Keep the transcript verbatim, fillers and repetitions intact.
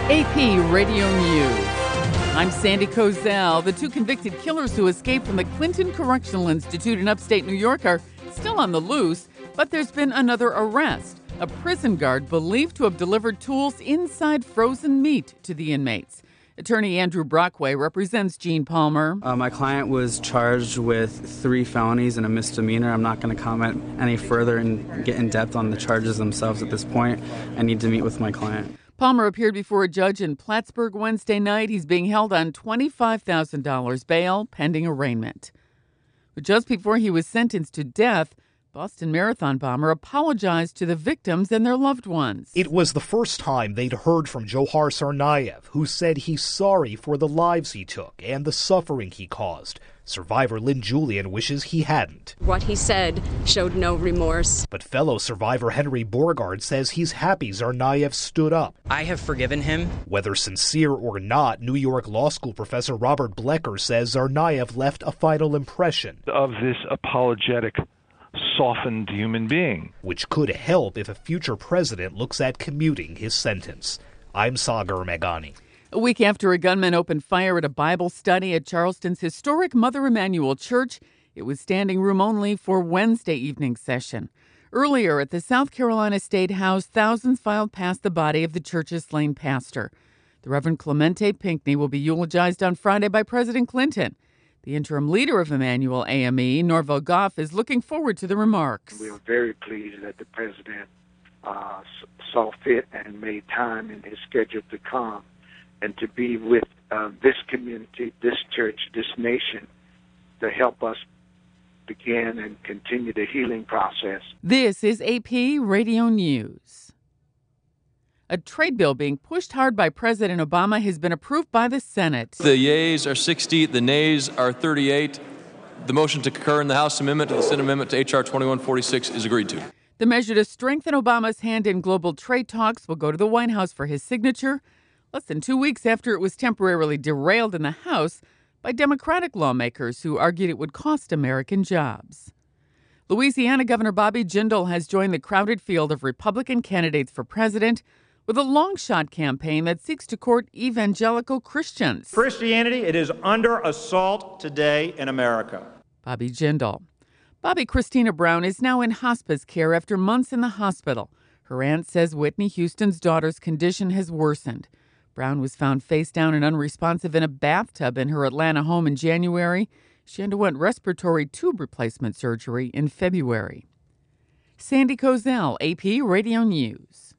A P Radio News. I'm Sandy Kozel. The two convicted killers who escaped from the Clinton Correctional Institute in upstate New York are still on the loose, but there's been another arrest. A prison guard believed to have delivered tools inside frozen meat to the inmates. Attorney Andrew Brockway represents Gene Palmer. Uh, my client was charged with three felonies and a misdemeanor. I'm not going to comment any further and get in depth on the charges themselves at this point. I need to meet with my client. Palmer appeared before a judge in Plattsburgh Wednesday night. He's being held on twenty-five thousand dollars bail pending arraignment. But just before he was sentenced to death, Boston Marathon bomber apologized to the victims and their loved ones. It was the first time they'd heard from Dzhokhar Tsarnaev, who said he's sorry for the lives he took and the suffering he caused. Survivor Lynn Julian wishes he hadn't. What he said showed no remorse. But fellow survivor Henry Borgard says he's happy Tsarnaev stood up. I have forgiven him. Whether sincere or not, New York Law School professor Robert Blecker says Tsarnaev left a final impression of this apologetic, softened human being, which could help if a future president looks at commuting his sentence. I'm Sagar Meghani. A week after a gunman opened fire at a Bible study at Charleston's historic Mother Emanuel Church, it was standing room only for Wednesday evening session. Earlier at the South Carolina State House, thousands filed past the body of the church's slain pastor. The Reverend Clemente Pinckney will be eulogized on Friday by President Clinton. The interim leader of Emanuel A M E, Norvell Goff, is looking forward to the remarks. We are very pleased that the president uh, saw fit and made time in his schedule to come and to be with uh, this community, this church, this nation, to help us begin and continue the healing process. This is A P Radio News. A trade bill being pushed hard by President Obama has been approved by the Senate. The yeas are sixty, the nays are thirty-eight. The motion to concur in the House amendment to the Senate amendment to H R twenty-one forty-six is agreed to. The measure to strengthen Obama's hand in global trade talks will go to the White House for his signature, less than two weeks after it was temporarily derailed in the House by Democratic lawmakers who argued it would cost American jobs. Louisiana Governor Bobby Jindal has joined the crowded field of Republican candidates for president with a long-shot campaign that seeks to court evangelical Christians. Christianity, it is under assault today in America. Bobby Jindal. Bobby Christina Brown is now in hospice care after months in the hospital. Her aunt says Whitney Houston's daughter's condition has worsened. Brown was found face down and unresponsive in a bathtub in her Atlanta home in January. She underwent respiratory tube replacement surgery in February. Sandy Kozel, A P Radio News.